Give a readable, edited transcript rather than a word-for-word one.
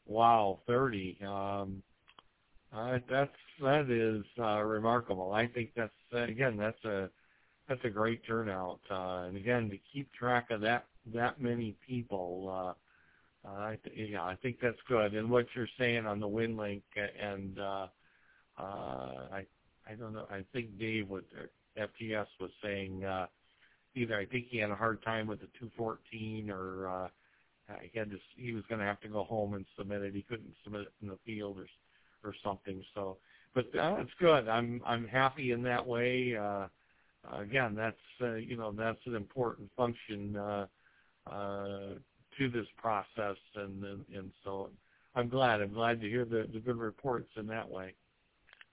Wow, 30. That is remarkable. I think that's again that's a great turnout. And again, to keep track of that many people, yeah, I think that's good. And what you're saying on the WinLink, and I don't know. I think Dave with FTS was saying either I think he had a hard time with the 214 or he was going to have to go home and submit it. He couldn't submit it in the field or something. So, but it's good. I'm happy in that way. Again, that's that's an important function to this process, and so I'm glad to hear the good reports in that way.